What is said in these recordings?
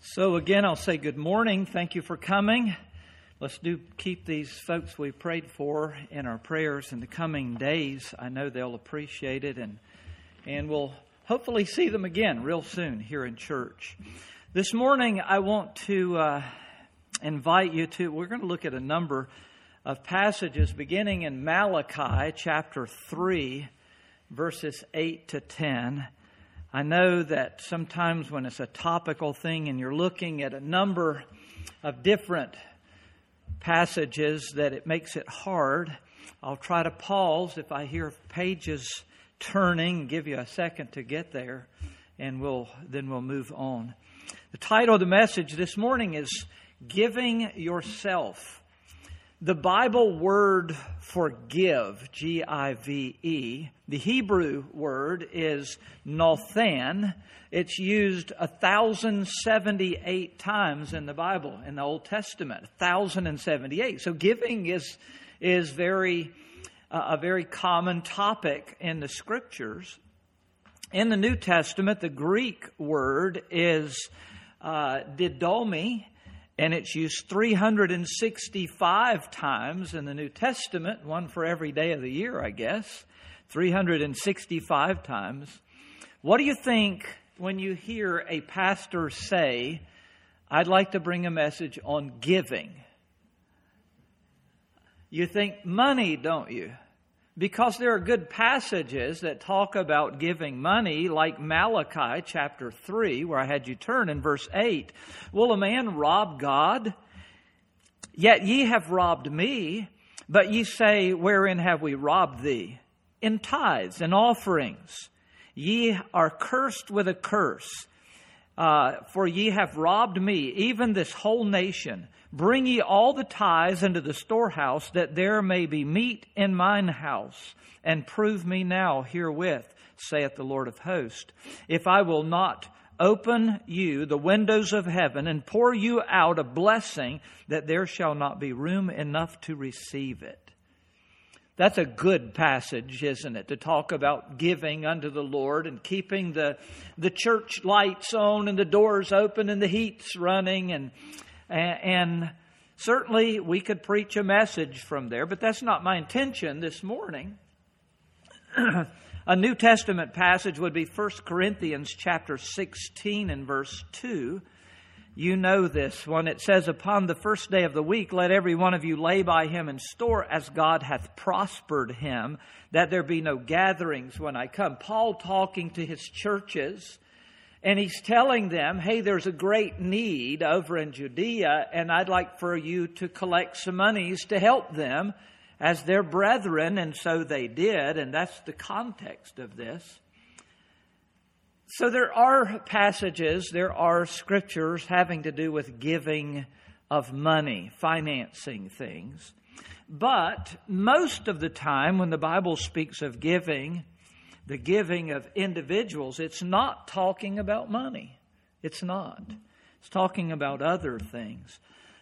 So again, I'll say good morning. Thank you for coming. Let's keep these folks we prayed for in our prayers in the coming days. I know they'll appreciate it, and we'll hopefully see them again real soon here in church. This morning, I want to invite you to, we're going to look at a number of passages beginning in Malachi chapter 3, verses 8 to 10. I know that sometimes when it's a topical thing and you're looking at a number of different passages that it makes it hard. I'll try to pause if I hear pages turning, give you a second to get there, and then we'll move on. The title of the message this morning is Giving Yourself. The Bible word for give, G-I-V-E, the Hebrew word is nothan. It's used 1,078 times in the Bible, in the Old Testament, 1,078. So giving is a very common topic in the Scriptures. In the New Testament, the Greek word is didomi, and it's used 365 times in the New Testament, one for every day of the year, I guess, 365 times. What do you think when you hear a pastor say, I'd like to bring a message on giving? You think money, don't you? Because there are good passages that talk about giving money, like Malachi chapter 3, where I had you turn in verse 8. Will a man rob God? Yet ye have robbed me. But ye say, wherein have we robbed thee? In tithes and offerings. Ye are cursed with a curse. For ye have robbed me, even this whole nation. Bring ye all the tithes into the storehouse, that there may be meat in mine house. And prove me now herewith, saith the Lord of hosts, if I will not open you the windows of heaven and pour you out a blessing, that there shall not be room enough to receive it. That's a good passage, isn't it? To talk about giving unto the Lord and keeping the church lights on and the doors open and the heat's running. And certainly we could preach a message from there, but that's not my intention this morning. A New Testament passage would be 1 Corinthians chapter 16 and verse 2. You know this one. It says, upon the first day of the week, let every one of you lay by him in store as God hath prospered him, that there be no gatherings when I come. Paul talking to his churches, and he's telling them, hey, there's a great need over in Judea, and I'd like for you to collect some monies to help them as their brethren. And so they did, and that's the context of this. So there are passages, there are scriptures having to do with giving of money, financing things. But most of the time when the Bible speaks of giving, the giving of individuals, it's not talking about money. It's not. It's talking about other things.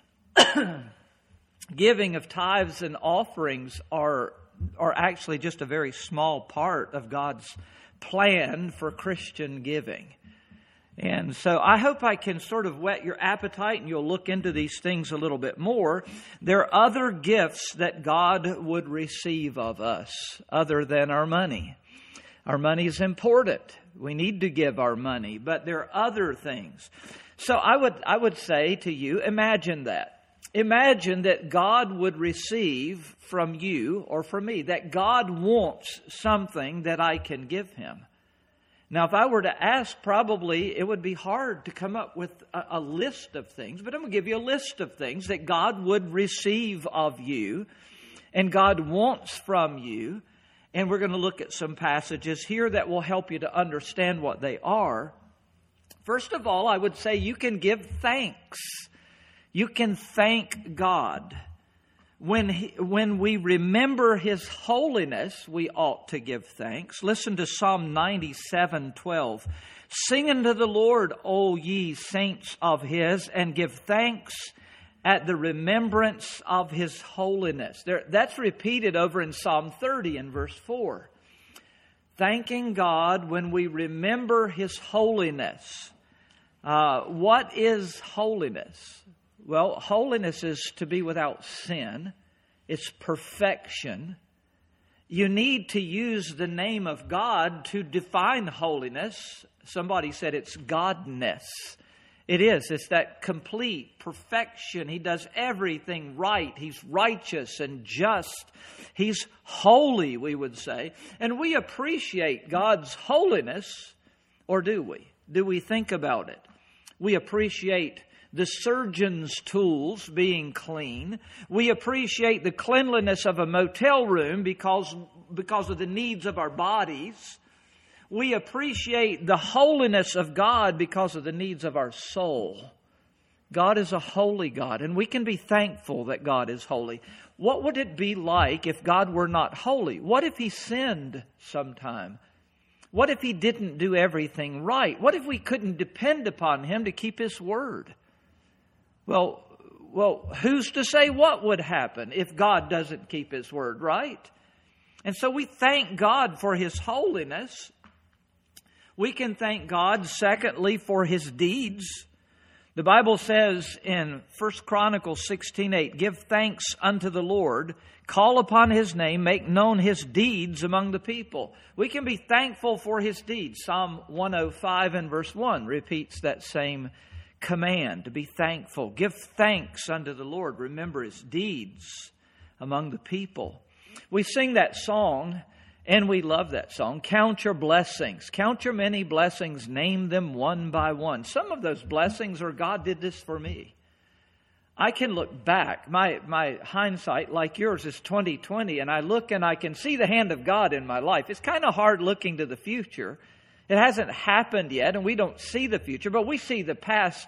Giving of tithes and offerings are actually just a very small part of God's plan for Christian giving. And so I hope I can sort of whet your appetite and you'll look into these things a little bit more. There are other gifts that God would receive of us other than our money. Our money is important. We need to give our money, but there are other things. So I would say to you, imagine that. Imagine that God would receive from you or from me, that God wants something that I can give him. Now, if I were to ask, probably it would be hard to come up with a list of things, but I'm going to give you a list of things that God would receive of you and God wants from you. And we're going to look at some passages here that will help you to understand what they are. First of all, I would say you can give thanks. You can thank God. When we remember His holiness, we ought to give thanks. Listen to Psalm 97:12. Sing unto the Lord, O ye saints of His, and give thanks at the remembrance of His holiness. That's repeated over in Psalm 30 in verse 4. Thanking God when we remember His holiness. What is holiness? Well, holiness is to be without sin. It's perfection. You need to use the name of God to define holiness. Somebody said it's godness. It is. It's that complete perfection. He does everything right. He's righteous and just. He's holy, we would say. And we appreciate God's holiness, or do we? Do we think about it? We appreciate the surgeon's tools being clean. We appreciate the cleanliness of a motel room because of the needs of our bodies. We appreciate the holiness of God because of the needs of our soul. God is a holy God, and we can be thankful that God is holy. What would it be like if God were not holy? What if He sinned sometime? What if He didn't do everything right? What if we couldn't depend upon Him to keep His word? Well, who's to say what would happen if God doesn't keep His word, right? And so we thank God for His holiness. We can thank God, secondly, for His deeds. The Bible says in 1 Chronicles 16:8, "Give thanks unto the Lord, call upon His name, make known His deeds among the people." We can be thankful for His deeds. Psalm 105 and verse 1 repeats that same command, to be thankful. Give thanks unto the Lord. Remember His deeds among the people. We sing that song, and we love that song. Count your blessings. Count your many blessings. Name them one by one. Some of those blessings are, God did this for me. I can look back. My hindsight, like yours, is 20/20, and I look and I can see the hand of God in my life. It's kind of hard looking to the future. It hasn't happened yet, and we don't see the future, but we see the past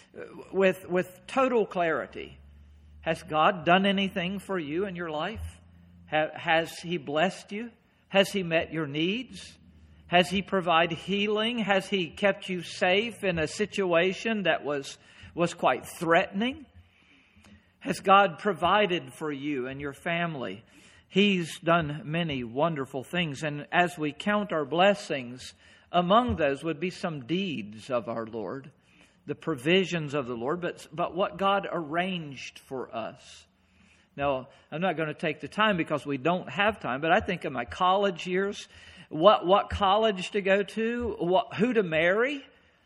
with total clarity. Has God done anything for you in your life? Has He blessed you? Has He met your needs? Has He provided healing? Has He kept you safe in a situation that was quite threatening? Has God provided for you and your family? He's done many wonderful things. And as we count our blessings, among those would be some deeds of our Lord, the provisions of the Lord, but what God arranged for us. Now, I'm not going to take the time because we don't have time, but I think of my college years, what college to go to, who to marry,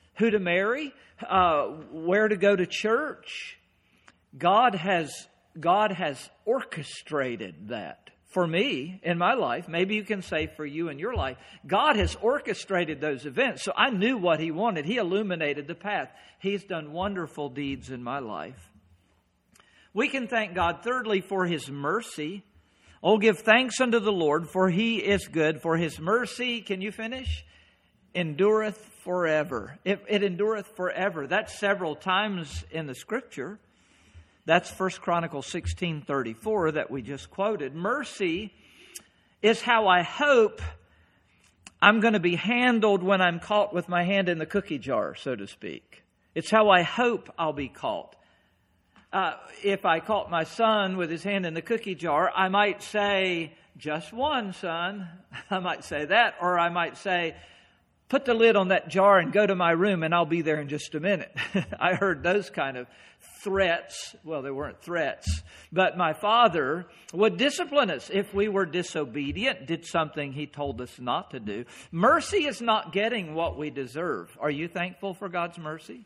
where to go to church. God has orchestrated that. For me, in my life, maybe you can say for you in your life, God has orchestrated those events. So I knew what He wanted. He illuminated the path. He's done wonderful deeds in my life. We can thank God, thirdly, for His mercy. Oh, give thanks unto the Lord, for He is good. For His mercy, can you finish? Endureth forever. It endureth forever. That's several times in the Scripture. That's 1 Chronicles 16:34 that we just quoted. Mercy is how I hope I'm going to be handled when I'm caught with my hand in the cookie jar, so to speak. It's how I hope I'll be caught. If I caught my son with his hand in the cookie jar, I might say, "Just one, son." I might say that, or I might say, "Put the lid on that jar and go to my room and I'll be there in just a minute." I heard those kind of threats. Well, they weren't threats, but my father would discipline us if we were disobedient, did something He told us not to do. Mercy is not getting what we deserve. Are you thankful for God's mercy?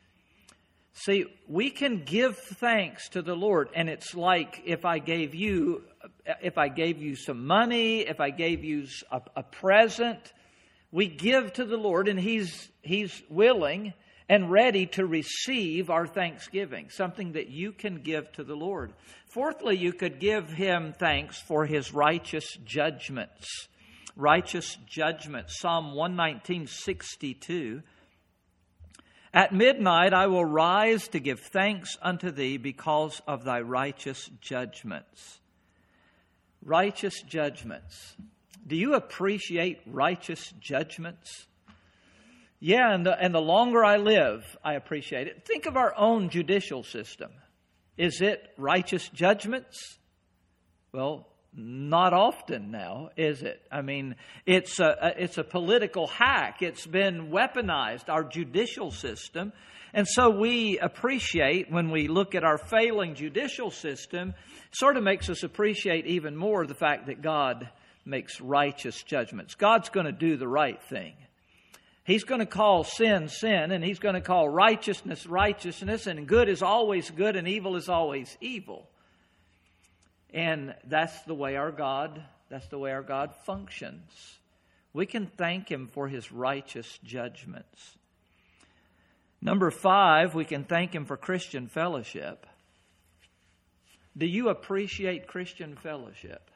See, we can give thanks to the Lord, and it's like if I gave you some money, if I gave you a present, we give to the Lord, and He's willing and ready to receive our thanksgiving, something that you can give to the Lord. Fourthly, you could give Him thanks for His righteous judgments. Righteous judgments. Psalm 119:62. At midnight I will rise to give thanks unto Thee because of Thy righteous judgments. Righteous judgments. Do you appreciate righteous judgments? Yeah, and the longer I live, I appreciate it. Think of our own judicial system. Is it righteous judgments? Well, not often now, is it? I mean, it's a political hack. It's been weaponized, our judicial system. And so we appreciate, when we look at our failing judicial system, sort of makes us appreciate even more the fact that God makes righteous judgments. God's going to do the right thing. He's going to call sin, sin, and He's going to call righteousness, righteousness, and good is always good and evil is always evil. And that's the way our God functions. We can thank Him for His righteous judgments. Number 5, we can thank Him for Christian fellowship. Do you appreciate Christian fellowship?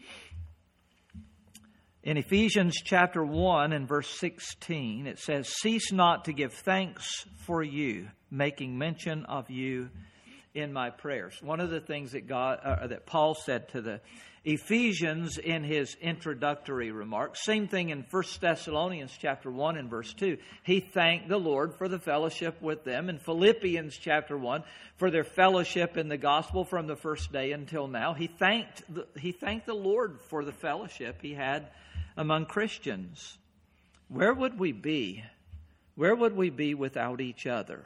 In Ephesians chapter 1 and verse 16, it says, "Cease not to give thanks for you, making mention of you in my prayers." One of the things that Paul said to the Ephesians in his introductory remarks, same thing in 1 Thessalonians chapter 1 and verse 2. He thanked the Lord for the fellowship with them. In Philippians chapter 1 for their fellowship in the gospel from the first day until now. He thanked the Lord for the fellowship he had among Christians. Where would we be? Where would we be without each other?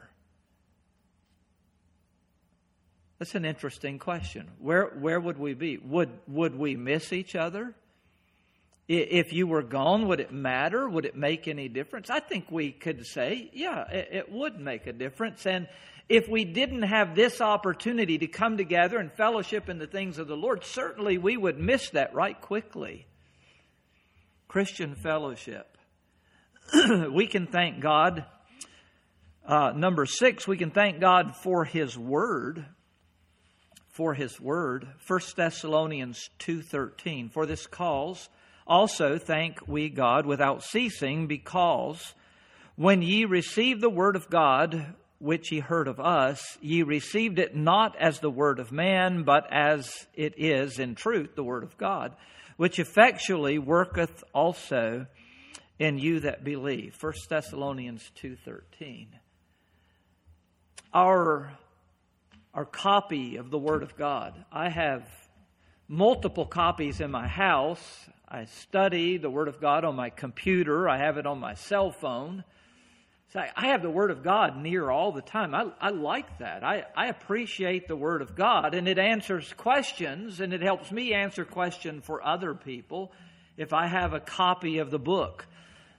That's an interesting question. Where would we be? Would we miss each other? If you were gone, would it matter? Would it make any difference? I think we could say, yeah, it would make a difference. And if we didn't have this opportunity to come together and fellowship in the things of the Lord, certainly we would miss that right quickly. Christian fellowship. We can thank God. Number 6, we can thank God for His Word. For His Word. 1 Thessalonians 2:13. "For this cause also thank we God without ceasing, because when ye received the word of God, which ye heard of us, ye received it not as the word of man, but as it is in truth the word of God, which effectually worketh also in you that believe." 1 Thessalonians 2:13. Our copy of the Word of God. I have multiple copies in my house. I study the Word of God on my computer. I have it on my cell phone. So I have the Word of God near all the time. I like that. I appreciate the Word of God, and it answers questions, and it helps me answer questions for other people if I have a copy of the book.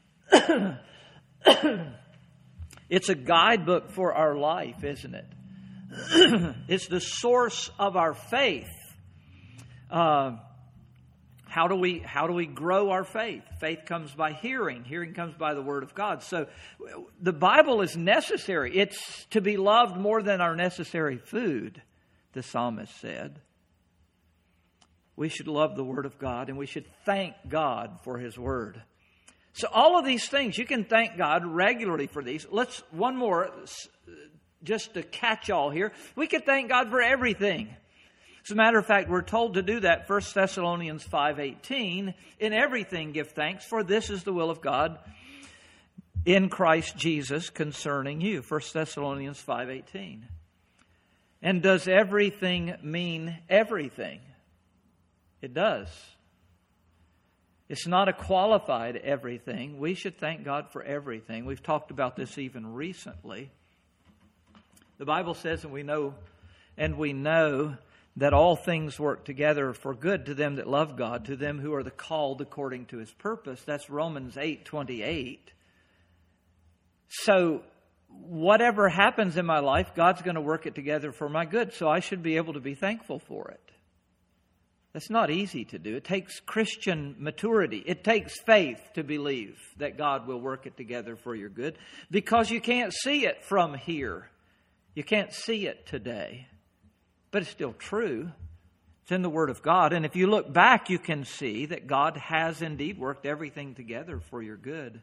It's a guidebook for our life, isn't it? It's the source of our faith. How do we grow our faith? Faith comes by hearing. Hearing comes by the Word of God. So the Bible is necessary. It's to be loved more than our necessary food, the psalmist said. We should love the Word of God, and we should thank God for His Word. So all of these things, you can thank God regularly for these. One more, just to catch all here. We can thank God for everything. As a matter of fact, we're told to do that. 1 Thessalonians 5:18, "In everything give thanks, for this is the will of God in Christ Jesus concerning you." 1 Thessalonians 5:18. And does everything mean everything? It does. It's not a qualified everything. We should thank God for everything. We've talked about this even recently. The Bible says, and we know that all things work together for good to them that love God, to them who are the called according to His purpose. That's Romans 8:28. So whatever happens in my life, God's going to work it together for my good. So I should be able to be thankful for it. That's not easy to do. It takes Christian maturity. It takes faith to believe that God will work it together for your good, because you can't see it from here. You can't see it today, but it's still true. It's in the Word of God. And if you look back, you can see that God has indeed worked everything together for your good.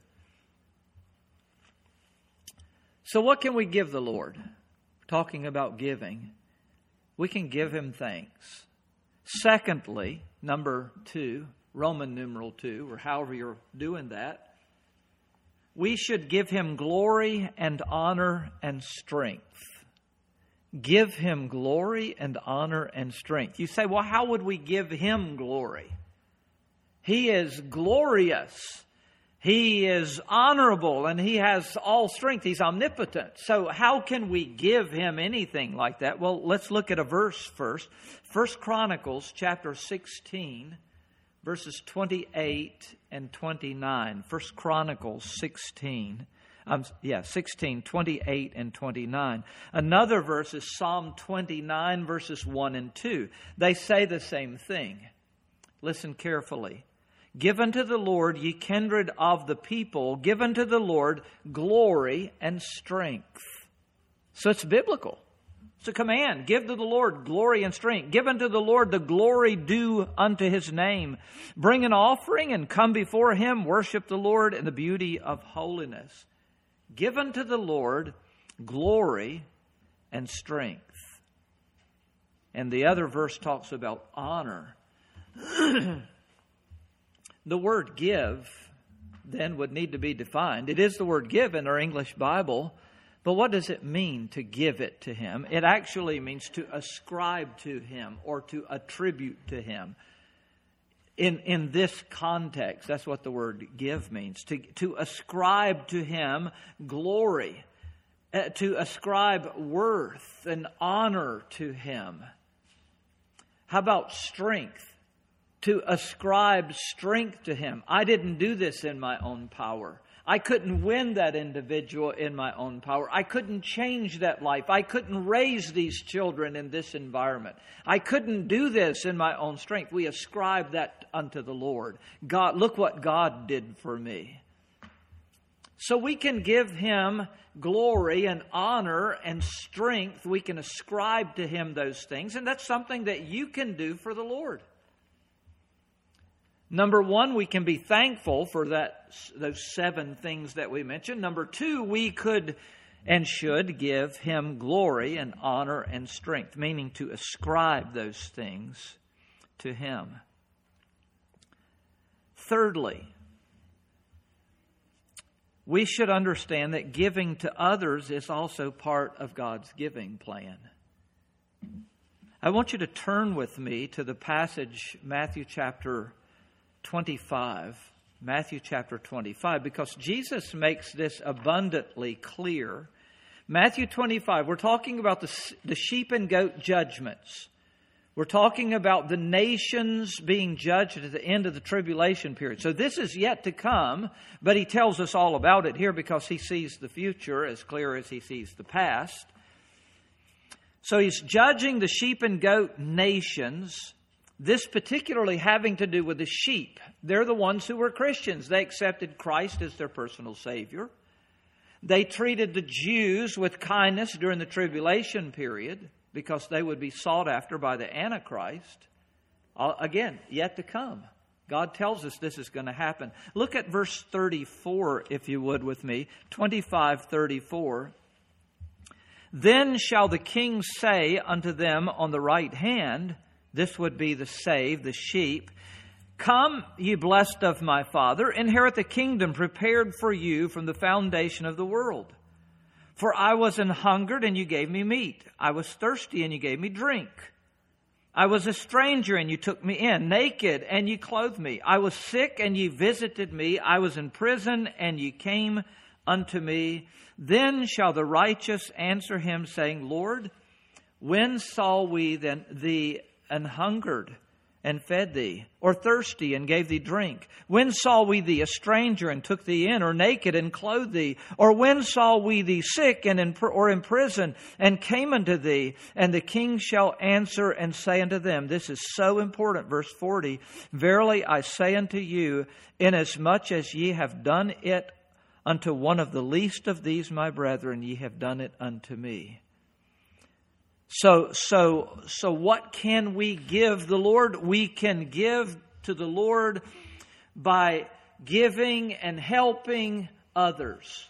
So what can we give the Lord? Talking about giving, we can give Him thanks. Secondly, number 2, Roman numeral 2, or however you're doing that, we should give Him glory and honor and strength. Give Him glory and honor and strength. You say, well, how would we give Him glory? He is glorious. He is honorable and He has all strength. He's omnipotent. So how can we give Him anything like that? Well, let's look at a verse first. 1 Chronicles chapter 16, verses 28 and 29. 1 Chronicles 16, 28 and 29. Another verse is Psalm 29, verses 1 and 2. They say the same thing. Listen carefully. Give unto the Lord, ye kindred of the people, give unto the Lord glory and strength. So it's biblical. It's a command. Give to the Lord glory and strength. Give unto the Lord the glory due unto His name. Bring an offering and come before Him. Worship the Lord in the beauty of holiness. Give unto the Lord glory and strength. And the other verse talks about honor. The word give then would need to be defined. It is the word give in our English Bible, but what does it mean to give it to Him? It actually means to ascribe to Him or to attribute to Him. In this context, that's what the word give means. To ascribe to Him glory, to ascribe worth and honor to Him. How about strength? To ascribe strength to Him. I didn't do this in my own power. I couldn't win that individual in my own power. I couldn't change that life. I couldn't raise these children in this environment. I couldn't do this in my own strength. We ascribe that unto the Lord. God, look what God did for me. So we can give Him glory and honor and strength. We can ascribe to Him those things. And that's something that you can do for the Lord. Number one, we can be thankful for those 7 things that we mentioned. Number 2, we could and should give Him glory and honor and strength, meaning to ascribe those things to Him. Thirdly, we should understand that giving to others is also part of God's giving plan. I want you to turn with me to the passage, Matthew chapter 25, because Jesus makes this abundantly clear. Matthew 25, we're talking about the sheep and goat judgments. We're talking about the nations being judged at the end of the tribulation period. So this is yet to come, but He tells us all about it here because He sees the future as clear as He sees the past. So He's judging the sheep and goat nations. This particularly having to do with the sheep. They're the ones who were Christians. They accepted Christ as their personal Savior. They treated the Jews with kindness during the tribulation period because they would be sought after by the Antichrist. Again, yet to come. God tells us this is going to happen. Look at verse 34, if you would, with me. 25:34. Then shall the king say unto them on the right hand, this would be the saved, the sheep. Come, ye blessed of my Father, inherit the kingdom prepared for you from the foundation of the world. For I was an hungered, and you gave me meat. I was thirsty, and you gave me drink. I was a stranger, and you took me in. Naked, and you clothed me. I was sick, and ye visited me. I was in prison, and ye came unto me. Then shall the righteous answer him, saying, Lord, when saw we then thee and hungered and fed thee, or thirsty and gave thee drink? When saw we thee a stranger and took thee in, or naked and clothed thee? Or when saw we thee sick and in prison and came unto thee? And the king shall answer and say unto them, this is so important, verse 40, verily I say unto you, inasmuch as ye have done it unto one of the least of these my brethren, ye have done it unto me. So what can we give the Lord? We can give to the Lord by giving and helping others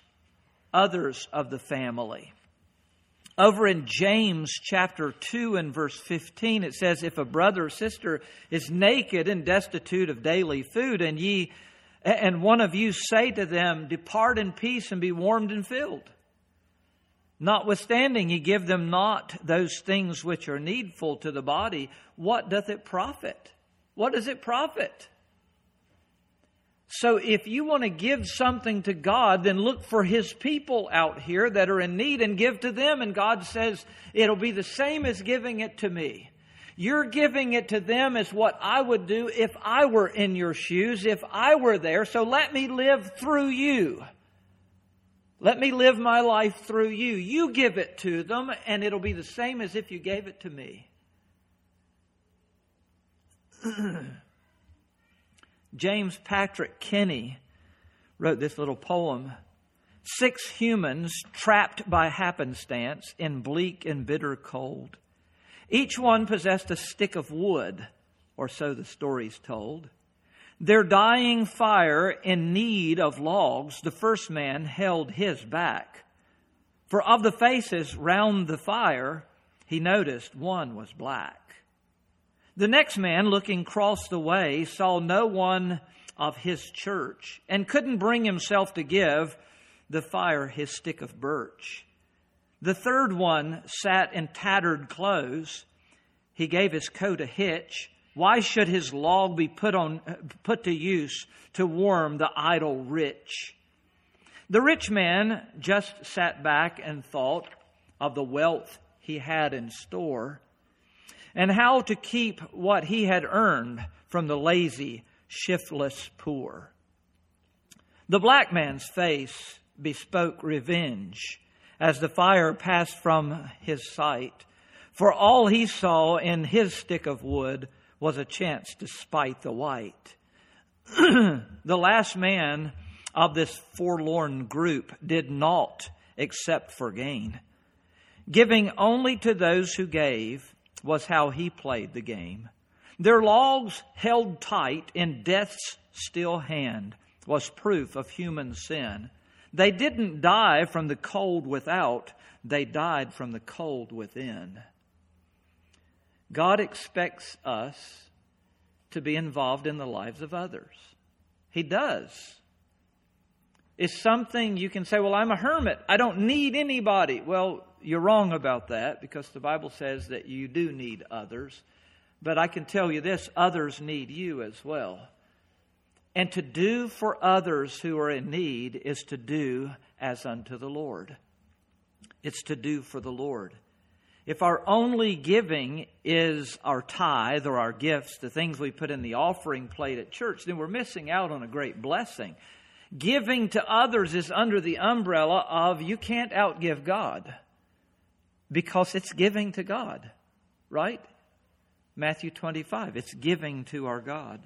of the family. Over in James chapter 2 and verse 15, it says, if a brother or sister is naked and destitute of daily food, and one of you say to them, depart in peace and be warmed and filled. Notwithstanding, ye give them not those things which are needful to the body. What doth it profit? What does it profit? So if you want to give something to God, then look for His people out here that are in need and give to them. And God says, it'll be the same as giving it to me. You're giving it to them as what I would do if I were in your shoes, if I were there. So let me live through you. Let me live my life through you. You give it to them, and it'll be the same as if you gave it to me. James Patrick Kenny wrote this little poem. 6 humans trapped by happenstance in bleak and bitter cold. Each one possessed a stick of wood, or so the story's told. Their dying fire in need of logs, the first man held his back. For of the faces round the fire, he noticed one was black. The next man, looking across the way, saw no one of his church and couldn't bring himself to give the fire his stick of birch. The third one sat in tattered clothes. He gave his coat a hitch. Why should his log be put to use to warm the idle rich? The rich man just sat back and thought of the wealth he had in store, and how to keep what he had earned from the lazy, shiftless poor. The black man's face bespoke revenge as the fire passed from his sight, for all he saw in his stick of wood was a chance to spite the white. The last man of this forlorn group did naught except for gain. Giving only to those who gave was how he played the game. Their logs held tight in death's still hand was proof of human sin. They didn't die from the cold without, they died from the cold within. God expects us to be involved in the lives of others. He does. It's something you can say, well, I'm a hermit. I don't need anybody. Well, you're wrong about that, because the Bible says that you do need others. But I can tell you this, others need you as well. And to do for others who are in need is to do as unto the Lord. It's to do for the Lord. If our only giving is our tithe or our gifts, the things we put in the offering plate at church, then we're missing out on a great blessing. Giving to others is under the umbrella of you can't outgive God, because it's giving to God, right? Matthew 25, it's giving to our God.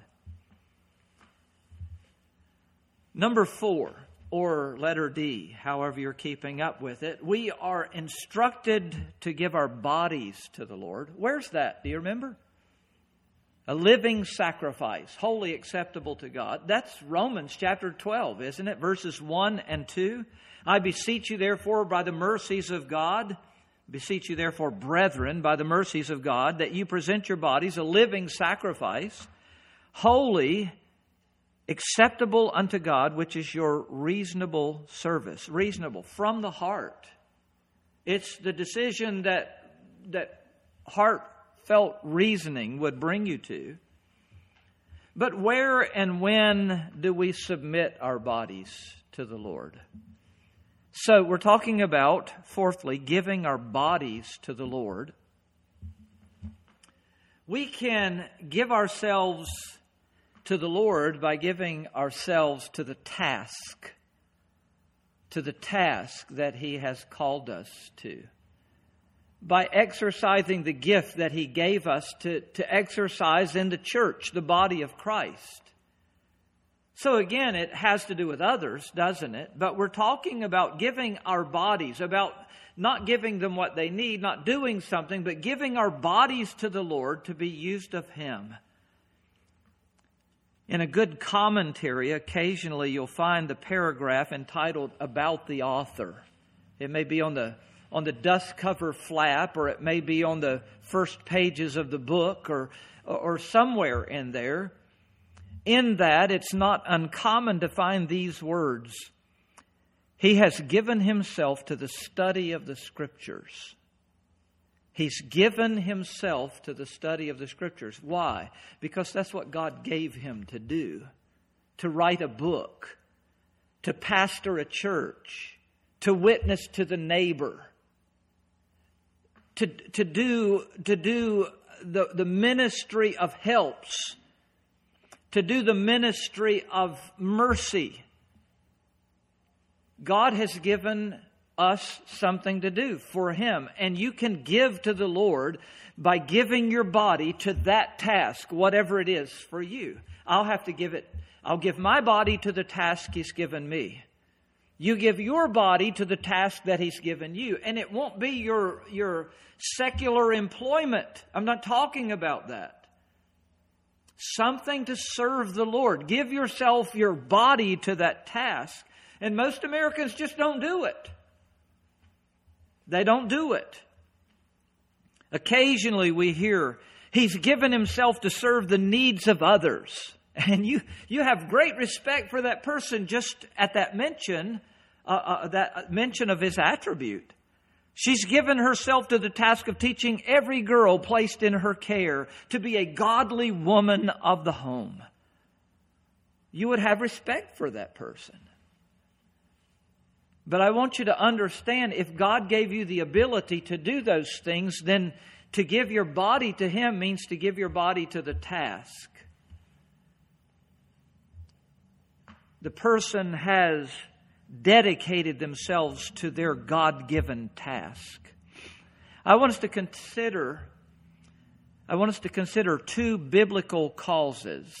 Number 4, or letter D, however you're keeping up with it, we are instructed to give our bodies to the Lord. Where's that? Do you remember? A living sacrifice, wholly acceptable to God. That's Romans chapter 12, isn't it? Verses 1 and 2. I beseech you, therefore, by the mercies of God, beseech you, therefore, brethren, by the mercies of God, that you present your bodies a living sacrifice, holy, acceptable unto God, which is your reasonable service. Reasonable, from the heart. It's the decision that heartfelt reasoning would bring you to. But where and when do we submit our bodies to the Lord? So we're talking about, fourthly, giving our bodies to the Lord. We can give ourselves to the Lord by giving ourselves to the task that He has called us to. By exercising the gift that He gave us to exercise in the church, the body of Christ. So again, it has to do with others, doesn't it? But we're talking about giving our bodies, about not giving them what they need, not doing something, but giving our bodies to the Lord to be used of Him. In a good commentary, occasionally you'll find the paragraph entitled "About the Author." It may be on the dust cover flap, or it may be on the first pages of the book, or somewhere in there. In that, it's not uncommon to find these words: He has given himself to the study of the Scriptures. He's given himself to the study of the Scriptures. Why? Because that's what God gave him to do. To write a book, to pastor a church, to witness to the neighbor, to do the ministry of helps, to do the ministry of mercy. God has given us something to do for Him. And you can give to the Lord by giving your body to that task, whatever it is for you. I'll give my body to the task He's given me. You give your body to the task that He's given you. And it won't be your secular employment. I'm not talking about that. Something to serve the Lord. Give yourself, your body to that task. And most Americans just don't do it. They don't do it. Occasionally we hear, he's given himself to serve the needs of others. And you have great respect for that person just at that mention of his attribute. She's given herself to the task of teaching every girl placed in her care to be a godly woman of the home. You would have respect for that person. But I want you to understand, if God gave you the ability to do those things, then to give your body to Him means to give your body to the task. The person has dedicated themselves to their God-given task. I want us to consider two biblical causes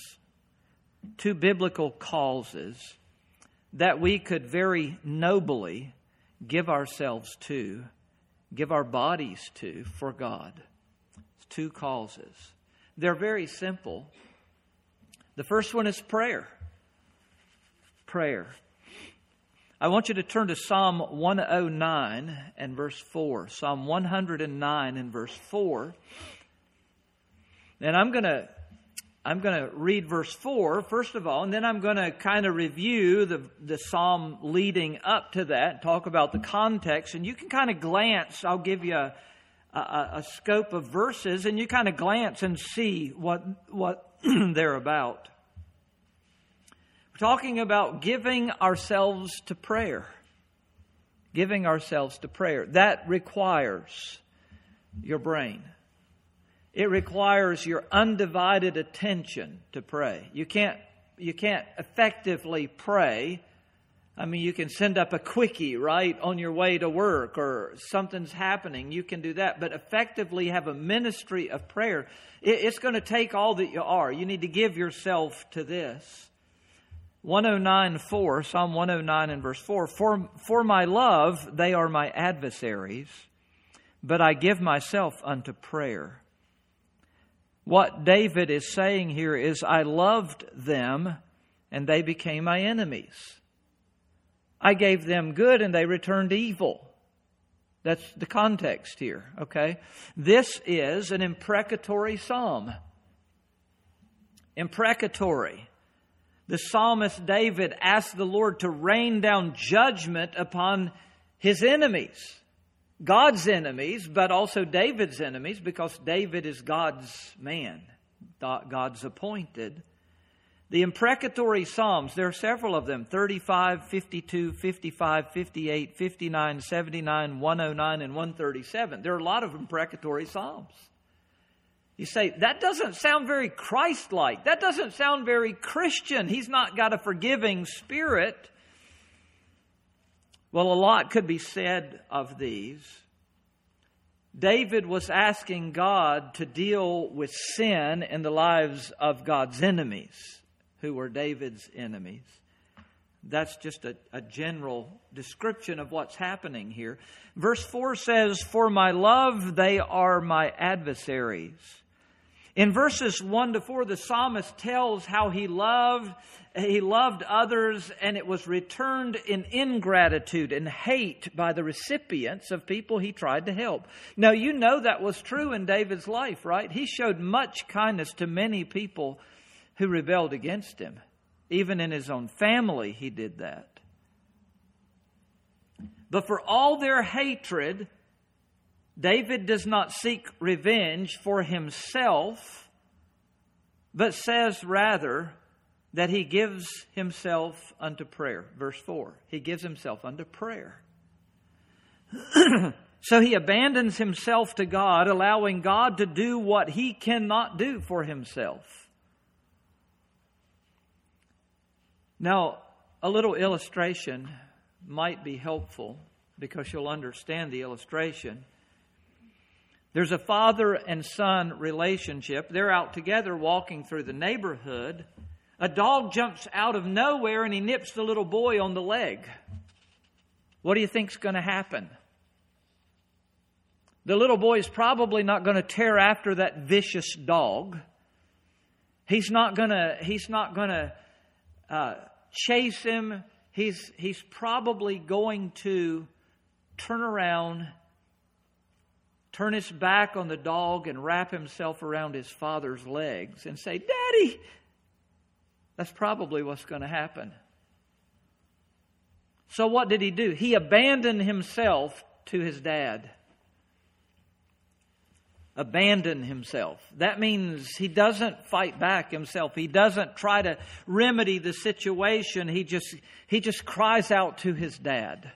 that we could very nobly give ourselves to, give our bodies to for God. It's two causes. They're very simple. The first one is prayer. Prayer. I want you to turn to Psalm 109 and verse 4. Psalm 109 and verse 4. And I'm going to read verse 4, first of all, and then I'm going to kind of review the psalm leading up to that, talk about the context, and you can kind of glance. I'll give you a scope of verses, and you kind of glance and see what they're about. We're talking about giving ourselves to prayer. Giving ourselves to prayer. That requires your brain. It requires your undivided attention to pray. You can't effectively pray. I mean, you can send up a quickie, right, on your way to work, or something's happening. You can do that. But effectively have a ministry of prayer. It's going to take all that you are. You need to give yourself to this. 109:4, Psalm 109 and verse 4. For my love, they are my adversaries, but I give myself unto prayer. What David is saying here is, I loved them and they became my enemies. I gave them good and they returned evil. That's the context here, okay? This is an imprecatory psalm. Imprecatory. The psalmist David asked the Lord to rain down judgment upon his enemies. God's enemies, but also David's enemies, because David is God's man, God's appointed. The imprecatory Psalms, there are several of them, 35, 52, 55, 58, 59, 79, 109, and 137. There are a lot of imprecatory Psalms. You say, that doesn't sound very Christ-like. That doesn't sound very Christian. He's not got a forgiving spirit. Well, a lot could be said of these. David was asking God to deal with sin in the lives of God's enemies, who were David's enemies. That's just a general description of what's happening here. Verse 4 says, for my love, they are my adversaries. In verses 1 to 4, the psalmist tells how he loved others, and it was returned in ingratitude and hate by the recipients of people he tried to help. Now, you know that was true in David's life, right? He showed much kindness to many people who rebelled against him. Even in his own family, he did that. But for all their hatred, David does not seek revenge for himself, but says rather that he gives himself unto prayer. Verse 4, he gives himself unto prayer. So he abandons himself to God, allowing God to do what he cannot do for himself. Now, a little illustration might be helpful because you'll understand the illustration. There's a father and son relationship. They're out together walking through the neighborhood. A dog jumps out of nowhere and he nips the little boy on the leg. What do you think's going to happen? The little boy is probably not going to tear after that vicious dog. He's not going to chase him. He's probably going to turn around, turn his back on the dog and wrap himself around his father's legs and say, "Daddy!" That's probably what's going to happen. So what did he do? He abandoned himself to his dad. Abandon himself. That means he doesn't fight back himself. He doesn't try to remedy the situation. He just cries out to his dad.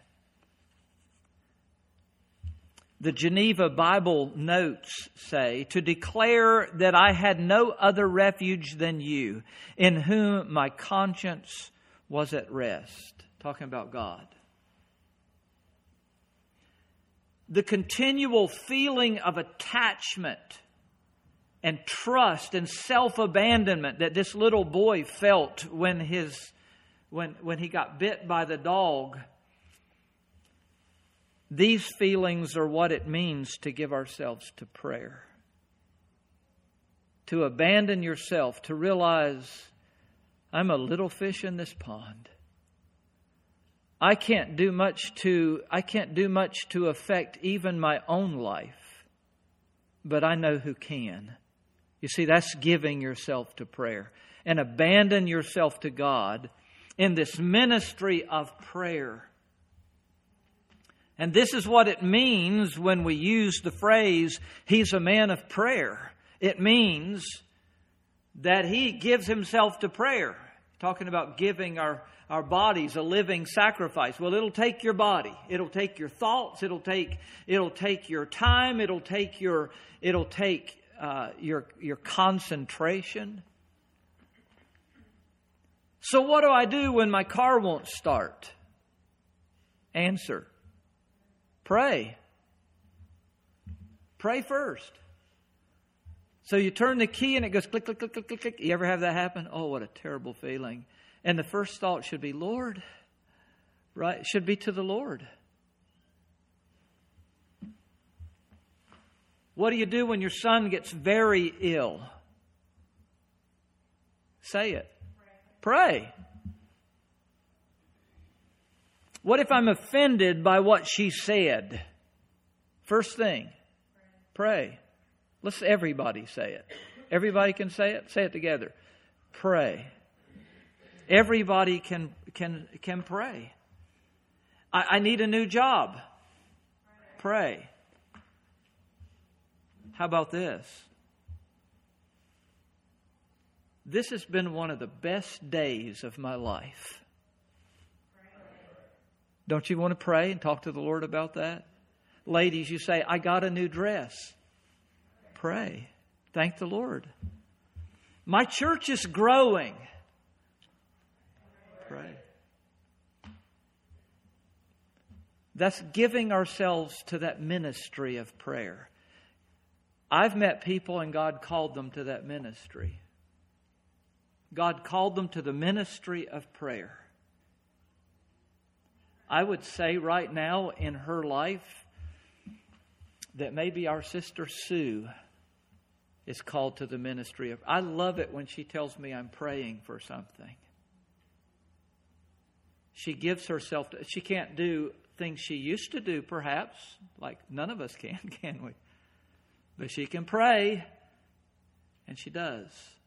The Geneva Bible notes say, "To declare that I had no other refuge than you, in whom my conscience was at rest." Talking about God. The continual feeling of attachment and trust and self-abandonment that this little boy felt when he got bit by the dog, these feelings are what it means to give ourselves to prayer. To abandon yourself, to realize, I'm a little fish in this pond. I can't do much to affect even my own life, but I know who can. You see, that's giving yourself to prayer. And abandon yourself to God in this ministry of prayer. And this is what it means when we use the phrase, "He's a man of prayer." It means that he gives himself to prayer. Talking about giving our bodies a living sacrifice. Well, it'll take your body. It'll take your thoughts. It'll take your time. It'll take your concentration. So what do I do when my car won't start? Answer. Pray. Pray first. So you turn the key and it goes click, click, click, click, click, click. You ever have that happen? Oh, what a terrible feeling. And the first thought should be, Lord. Right? It should be to the Lord. What do you do when your son gets very ill? Say it. Pray. What if I'm offended by what she said? First thing, pray. Let's everybody say it. Everybody can say it? Say it together. Pray. Everybody can pray. I need a new job. Pray. How about this? This has been one of the best days of my life. Don't you want to pray and talk to the Lord about that? Ladies, you say, I got a new dress. Pray. Thank the Lord. My church is growing. Pray. That's giving ourselves to that ministry of prayer. I've met people and God called them to that ministry. God called them to the ministry of prayer. I would say right now in her life that maybe our sister Sue is called to the ministry of... I love it when she tells me I'm praying for something. She gives herself to... She can't do things she used to do, perhaps. Like none of us can we? But she can pray. And she does.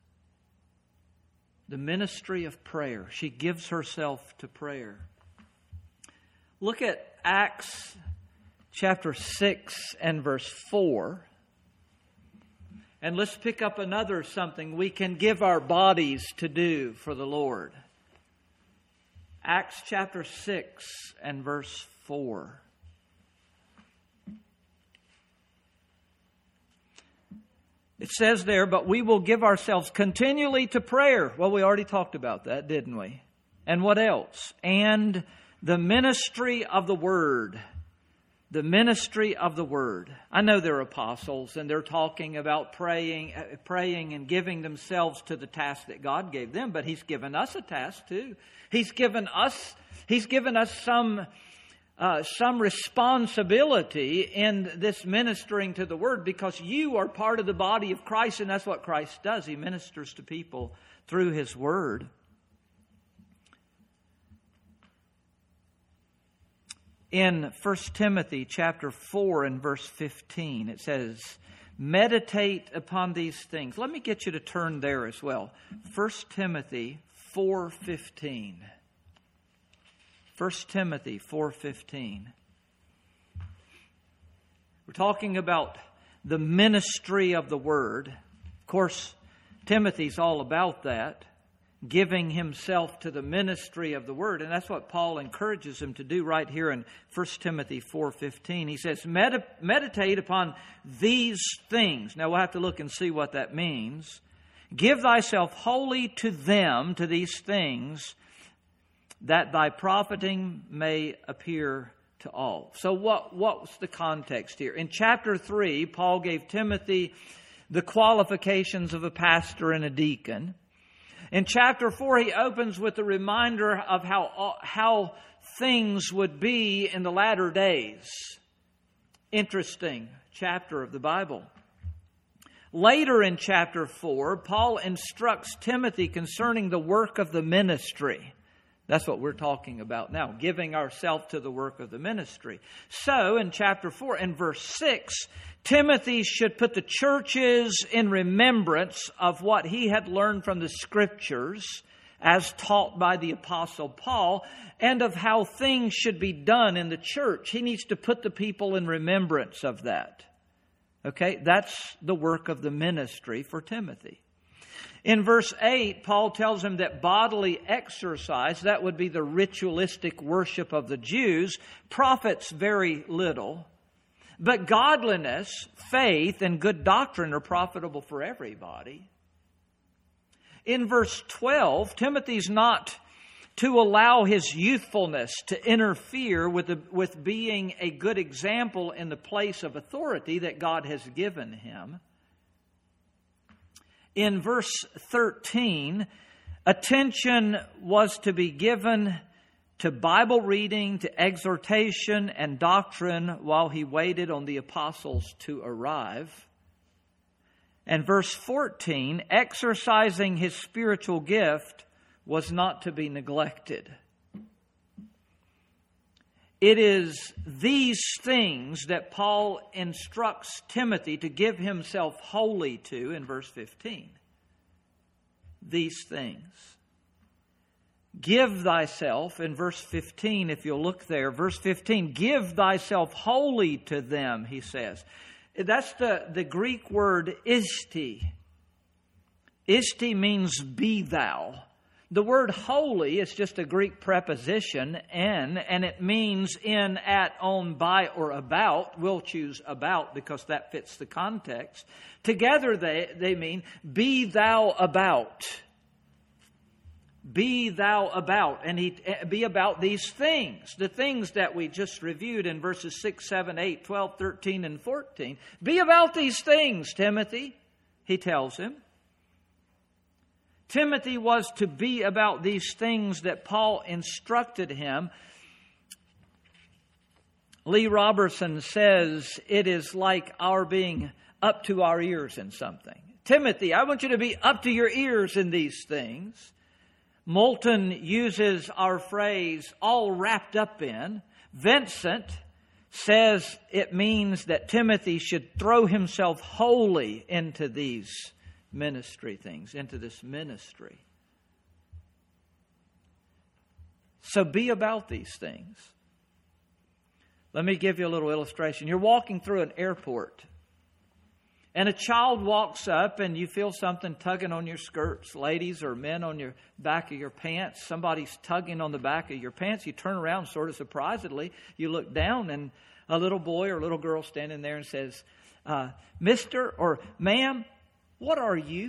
The ministry of prayer. She gives herself to prayer. Look at Acts chapter 6 and verse 4. And let's pick up another something we can give our bodies to do for the Lord. Acts chapter 6 and verse 4. It says there, but we will give ourselves continually to prayer. Well, we already talked about that, didn't we? And what else? And the ministry of the Word. The ministry of the Word. I know they're apostles and they're talking about praying and giving themselves to the task that God gave them, but He's given us a task too. He's given us some responsibility in this ministering to the Word, because you are part of the body of Christ, and that's what Christ does. He ministers to people through His Word. In 1 Timothy chapter 4 and verse 15, it says, meditate upon these things. Let me get you to turn there as well. 1 Timothy 4:15. 1 Timothy 4:15. We're talking about the ministry of the Word. Of course, Timothy's all about that, giving himself to the ministry of the Word. And that's what Paul encourages him to do right here in 1 Timothy 4:15. He says, meditate upon these things. Now we'll have to look and see what that means. Give thyself wholly to them, to these things, that thy profiting may appear to all. So what's the context here? In chapter 3, Paul gave Timothy the qualifications of a pastor and a deacon. In chapter 4, he opens with a reminder of how things would be in the latter days. Interesting chapter of the Bible. Later in chapter 4, Paul instructs Timothy concerning the work of the ministry. That's what we're talking about now, giving ourselves to the work of the ministry. So, in chapter 4 and verse 6, Timothy should put the churches in remembrance of what he had learned from the Scriptures as taught by the Apostle Paul, and of how things should be done in the church. He needs to put the people in remembrance of that. Okay, that's the work of the ministry for Timothy. In verse 8, Paul tells him that bodily exercise, that would be the ritualistic worship of the Jews, profits very little. But godliness, faith, and good doctrine are profitable for everybody. In verse 12, Timothy's not to allow his youthfulness to interfere with being a good example in the place of authority that God has given him. In verse 13, attention was to be given to Bible reading, to exhortation and doctrine while he waited on the apostles to arrive. And verse 14, exercising his spiritual gift was not to be neglected. It is these things that Paul instructs Timothy to give himself wholly to in verse 15. These things. Give thyself, in verse 15, if you'll look there, verse 15, give thyself wholly to them, he says. That's the Greek word isti. Isti means be thou. The word holy is just a Greek preposition, en, and it means in, at, on, by, or about. We'll choose about because that fits the context. Together they mean be thou about. Be thou about. And be about these things. The things that we just reviewed in verses 6, 7, 8, 12, 13, and 14. Be about these things, Timothy, he tells him. Timothy was to be about these things that Paul instructed him. Lee Robertson says it is like our being up to our ears in something. Timothy, I want you to be up to your ears in these things. Moulton uses our phrase, all wrapped up in. Vincent says it means that Timothy should throw himself wholly into these ministry things, into this ministry. So be about these things. Let me give you a little illustration. You're walking through an airport, and a child walks up, and you feel something tugging on your skirts. Ladies or men, on your back of your pants. Somebody's tugging on the back of your pants. You turn around sort of surprisedly. You look down, and a little boy or little girl standing there and says, Mister or ma'am, what are you?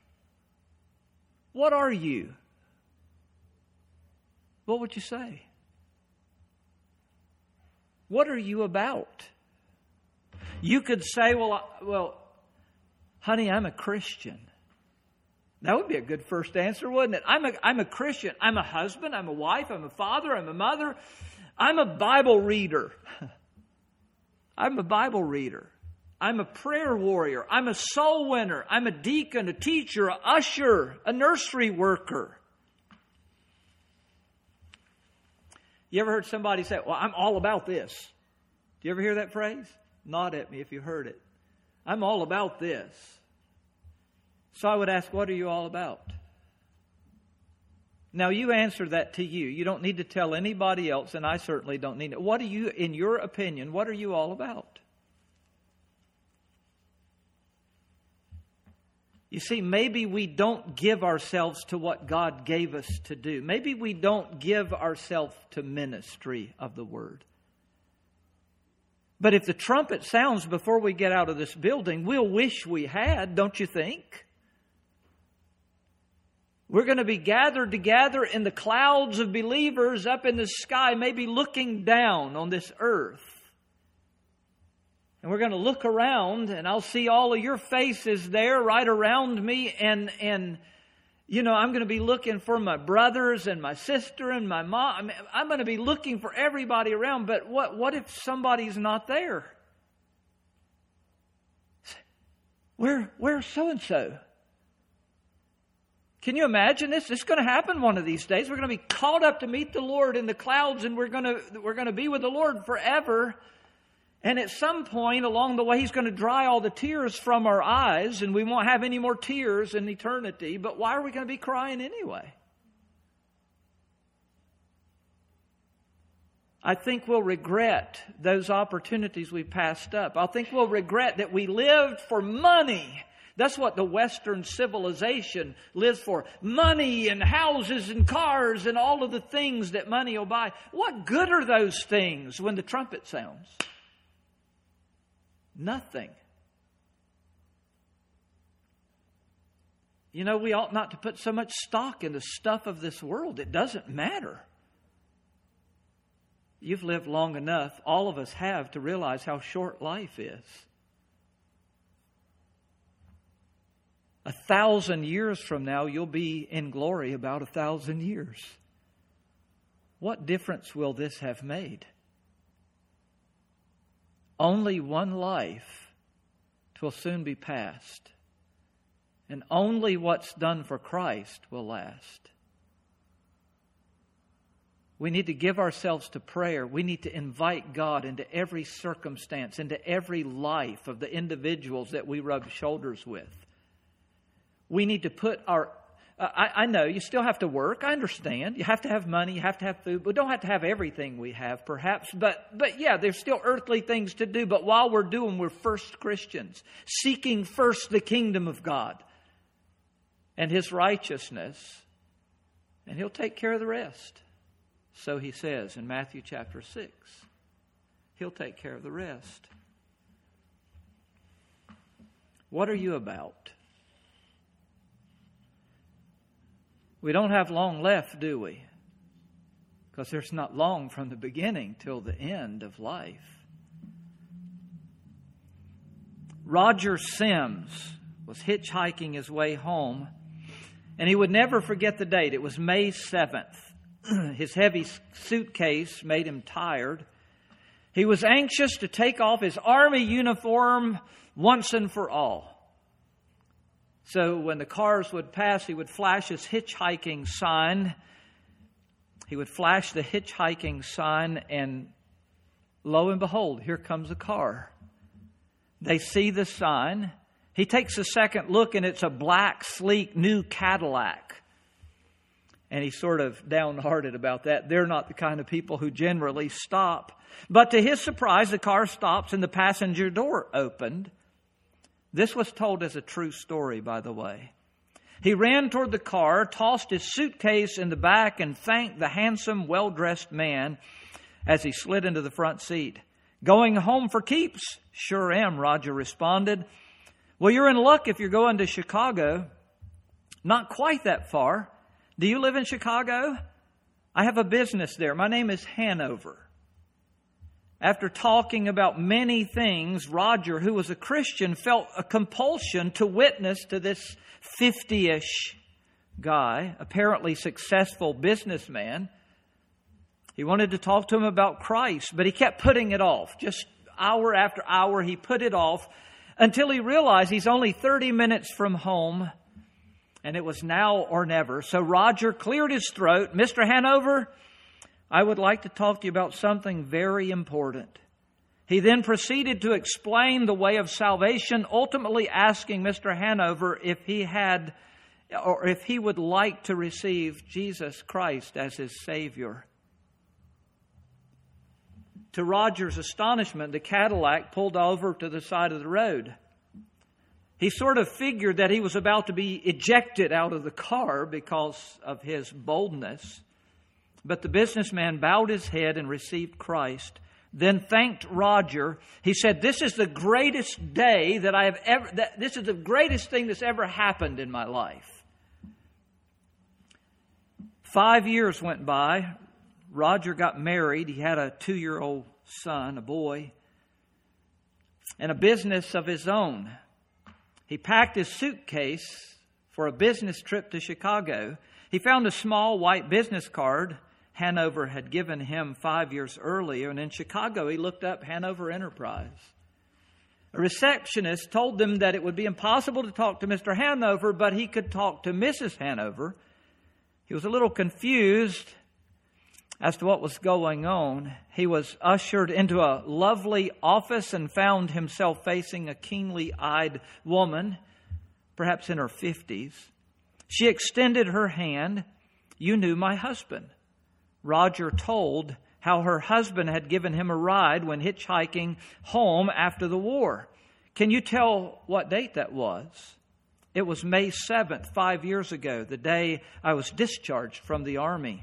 What are you? What would you say? What are you about? You could say, well, honey, I'm a Christian. That would be a good first answer, wouldn't it? I'm a Christian. I'm a husband. I'm a wife. I'm a father. I'm a mother. I'm a Bible reader. I'm a Bible reader. I'm a prayer warrior. I'm a soul winner. I'm a deacon, a teacher, a usher, a nursery worker. You ever heard somebody say, well, I'm all about this? Do you ever hear that phrase? Nod at me if you heard it. I'm all about this. So I would ask, what are you all about? Now you answer that to you. You don't need to tell anybody else, and I certainly don't need it. What are you, in your opinion, what are you all about? You see, maybe we don't give ourselves to what God gave us to do. Maybe we don't give ourselves to ministry of the Word. But if the trumpet sounds before we get out of this building, we'll wish we had, don't you think? We're going to be gathered together in the clouds of believers up in the sky, maybe looking down on this earth. And we're going to look around, and I'll see all of your faces there right around me. And you know, I'm going to be looking for my brothers and my sister and my mom. I'm going to be looking for everybody around. But what if somebody's not there? Where's so-and-so? Can you imagine this? It's going to happen one of these days. We're going to be called up to meet the Lord in the clouds, and we're going to be with the Lord forever. And at some point along the way, He's going to dry all the tears from our eyes, and we won't have any more tears in eternity. But why are we going to be crying anyway? I think we'll regret those opportunities we passed up. I think we'll regret that we lived for money. That's what the Western civilization lives for. Money and houses and cars and all of the things that money will buy. What good are those things when the trumpet sounds? Nothing. You know, we ought not to put so much stock in the stuff of this world. It doesn't matter. You've lived long enough, all of us have, to realize how short life is. 1,000 years from now, you'll be in glory about 1,000 years. What difference will this have made? Only one life 'twill soon be past. And only what's done for Christ will last. We need to give ourselves to prayer. We need to invite God into every circumstance, into every life of the individuals that we rub shoulders with. We need to put our... I know you still have to work. I understand. You have to have money. You have to have food. We don't have to have everything we have, perhaps. But yeah, there's still earthly things to do. But while we're doing, we're first Christians, seeking first the kingdom of God and His righteousness. And He'll take care of the rest. So He says in Matthew chapter 6. He'll take care of the rest. What are you about? We don't have long left, do we? Because there's not long from the beginning till the end of life. Roger Sims was hitchhiking his way home, and he would never forget the date. It was May 7th. His heavy suitcase made him tired. He was anxious to take off his army uniform once and for all. So when the cars would pass, he would flash his hitchhiking sign. He would flash the hitchhiking sign, and lo and behold, here comes a car. They see the sign. He takes a second look, and it's a black, sleek, new Cadillac. And he's sort of downhearted about that. They're not the kind of people who generally stop. But to his surprise, the car stops and the passenger door opened. This was told as a true story, by the way. He ran toward the car, tossed his suitcase in the back, and thanked the handsome, well-dressed man as he slid into the front seat. "Going home for keeps?" "Sure am," Roger responded. "Well, you're in luck if you're going to Chicago." "Not quite that far." "Do you live in Chicago?" "I have a business there. My name is Hanover." After talking about many things, Roger, who was a Christian, felt a compulsion to witness to this 50-ish guy, apparently successful businessman. He wanted to talk to him about Christ, but he kept putting it off. Just hour after hour, he put it off until he realized he's only 30 minutes from home, and it was now or never. So Roger cleared his throat. "Mr. Hanover, I would like to talk to you about something very important." He then proceeded to explain the way of salvation, ultimately asking Mr. Hanover if he would like to receive Jesus Christ as his Savior. To Roger's astonishment, the Cadillac pulled over to the side of the road. He sort of figured that he was about to be ejected out of the car because of his boldness. But the businessman bowed his head and received Christ, then thanked Roger. He said, "This is the greatest day this is the greatest thing that's ever happened in my life." 5 years went by. Roger got married. He had a 2-year-old son, a boy, and a business of his own. He packed his suitcase for a business trip to Chicago. He found a small white business card Hanover had given him 5 years earlier, and in Chicago he looked up Hanover Enterprise. A receptionist told them that it would be impossible to talk to Mr. Hanover, but he could talk to Mrs. Hanover. He was a little confused as to what was going on. He was ushered into a lovely office and found himself facing a keenly-eyed woman, perhaps in her 50s. She extended her hand. "You knew my husband." Roger told how her husband had given him a ride when hitchhiking home after the war. "Can you tell what date that was?" "It was May 7th, 5 years ago, the day I was discharged from the Army."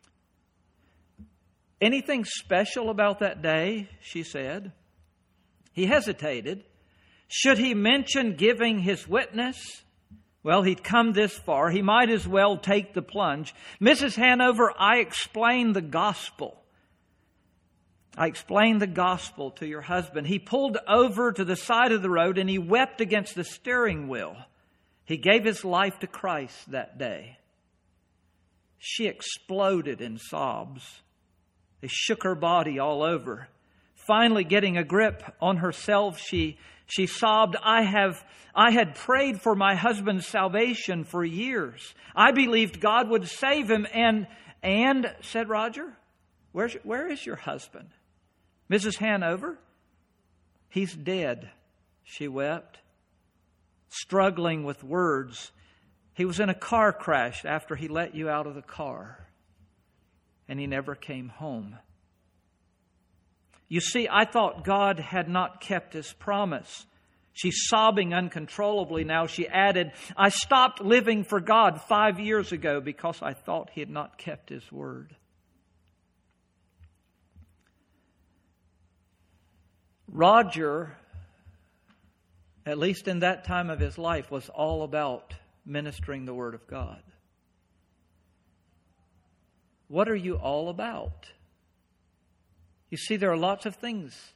"Anything special about that day?" she said. He hesitated. Should he mention giving his witness? Well, he'd come this far. He might as well take the plunge. "Mrs. Hanover, I explained the gospel. I explained the gospel to your husband. He pulled over to the side of the road and he wept against the steering wheel. He gave his life to Christ that day." She exploded in sobs. They shook her body all over. Finally, getting a grip on herself, she sobbed, I had prayed for my husband's salvation for years. I believed God would save him. And said Roger, where is your husband?" "Mrs. Hanover, he's dead," she wept, struggling with words. "He was in a car crash after he let you out of the car, and he never came home. You see, I thought God had not kept His promise." She's sobbing uncontrollably now. She added, "I stopped living for God 5 years ago because I thought He had not kept His word." Roger, at least in that time of his life, was all about ministering the Word of God. What are you all about? You see, there are lots of things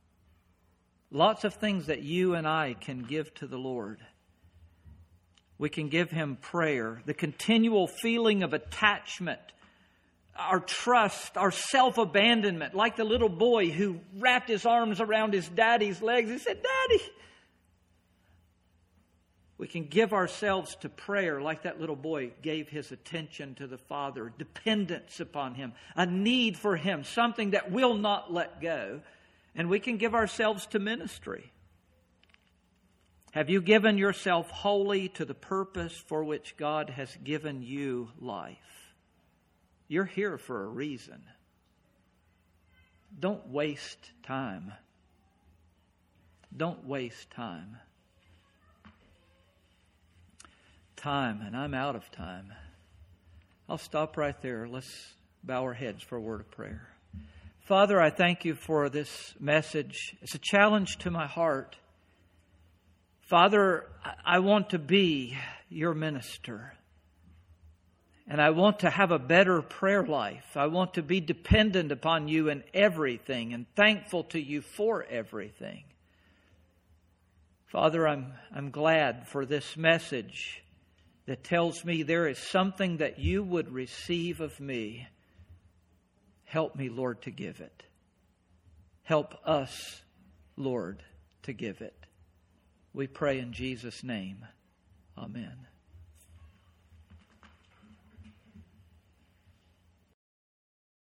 that you and I can give to the Lord. We can give Him prayer, the continual feeling of attachment, our trust, our self-abandonment, like the little boy who wrapped his arms around his daddy's legs and said, "Daddy." We can give ourselves to prayer like that little boy gave his attention to the Father, dependence upon Him, a need for Him, something that will not let go. And we can give ourselves to ministry. Have you given yourself wholly to the purpose for which God has given you life? You're here for a reason. Don't waste time. Don't waste time. Time, and I'm out of time. I'll stop right there. Let's bow our heads for a word of prayer. Father, I thank you for this message. It's a challenge to my heart. Father, I want to be your minister. And I want to have a better prayer life. I want to be dependent upon you in everything and thankful to you for everything. Father, I'm glad for this message that tells me there is something that you would receive of me. Help me, Lord, to give it. Help us, Lord, to give it. We pray in Jesus' name. Amen.